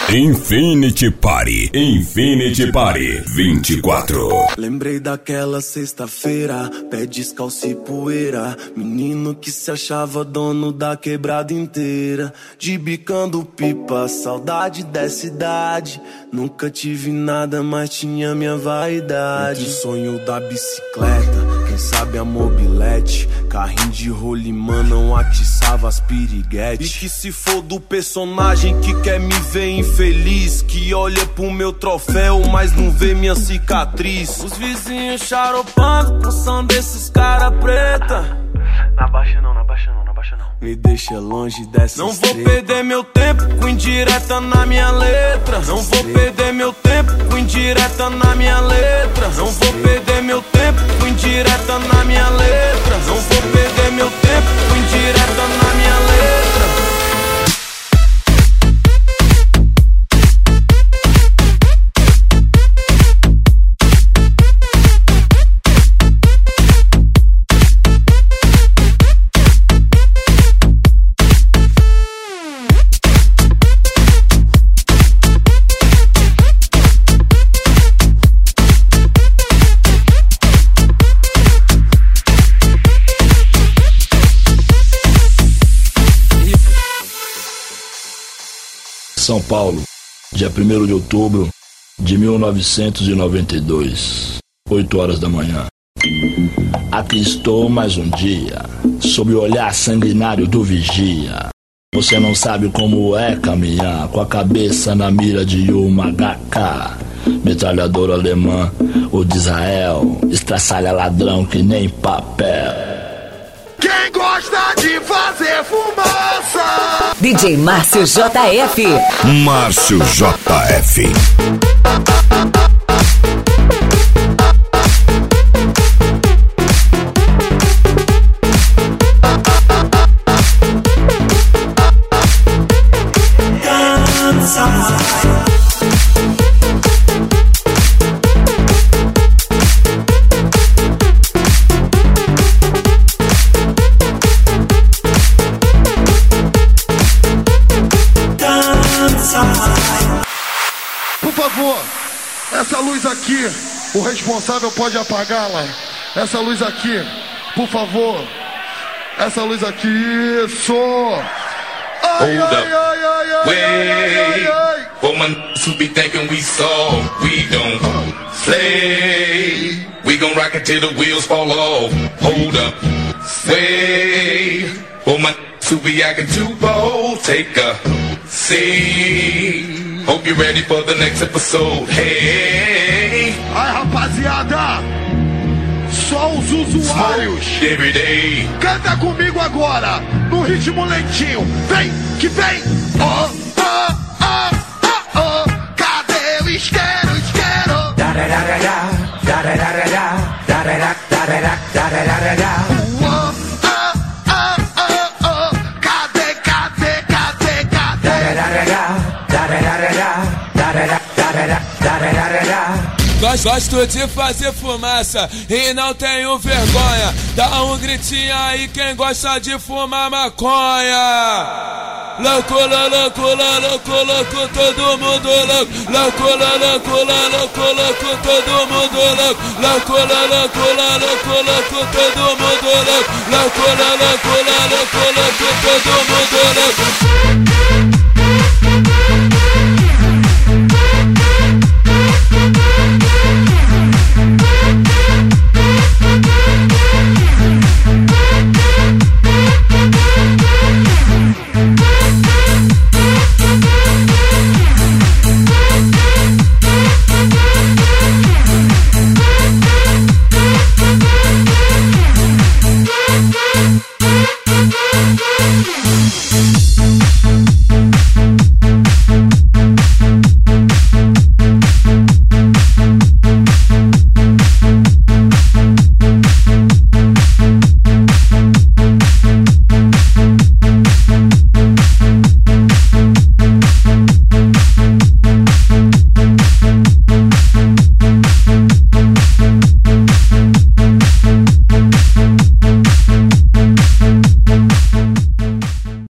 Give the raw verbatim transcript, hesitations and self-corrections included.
Infinity Party, Infinity Party vinte e quatro. Lembrei daquela sexta-feira, pé descalço e poeira, menino que se achava dono da quebrada inteira, de bicando pipa, saudade dessa idade. Nunca tive nada, mas tinha minha vaidade. Entre o sonho da bicicleta, quem sabe a mobilete, carrinho de rolimã não atiçava as piriguetes. E que se for do personagem que quer me ver infeliz, que olha pro meu troféu, mas não vê minha cicatriz. Os vizinhos charopando com som desses cara preta. Na baixa não, na baixa não, na baixa não. Me deixa longe dessa Não estreta. Vou perder meu tempo com indireta na minha letra. Não vou perder meu tempo com indireta na minha letra. Não vou perder meu tempo com indireta na minha letra. Não vou perder meu tempo com indireta na minha letra. São Paulo, dia primeiro de outubro de mil novecentos e noventa e dois, oito horas da manhã. Aqui estou mais um dia, sob o olhar sanguinário do vigia. Você não sabe como é caminhar com a cabeça na mira de uma H K. Metralhadora alemã ou de Israel, estraçalha ladrão que nem papel. Quem gosta de fazer fumaça? D J Márcio J F. Márcio J F. Por favor, essa luz aqui, o responsável pode apagá-la. Essa luz aqui, por favor. Essa luz aqui, isso. Ai, Hold ai, up. ai, ai, ai, Wait, ai, ai, ai. for my n****s who be thinking we soft, we don't slay. We gon' rock it till the wheels fall off. Hold up, wait, for my n****s who be acting too bold, take a seat. Hope you're ready for the next episode. Hey, Ai, rapaziada, só os usuários. smoke every day. Canta comigo agora, no ritmo lentinho. Vem, que vem. Oh, oh, oh, oh, oh. Cadê o isqueiro, isqueiro? Da da da da da, da da da da da, da da da da da, da da da da. Oh, oh, oh, oh, oh. Cadê, cadê, cadê, cadê? Da da da da, da da da da, da da da da da, da da da da. Gosto de fazer fumaça e não tenho vergonha. Dá um gritinho aí quem gosta de fumar maconha. Loucura, loucura, loucura, louco, todo mundo louco. Loucura, loucura, loucura, louco, todo mundo louco. Loucura, loucura, loucura, louco, todo mundo louco. Loucura, loucura, loucura, louco, todo mundo louco. Thank you.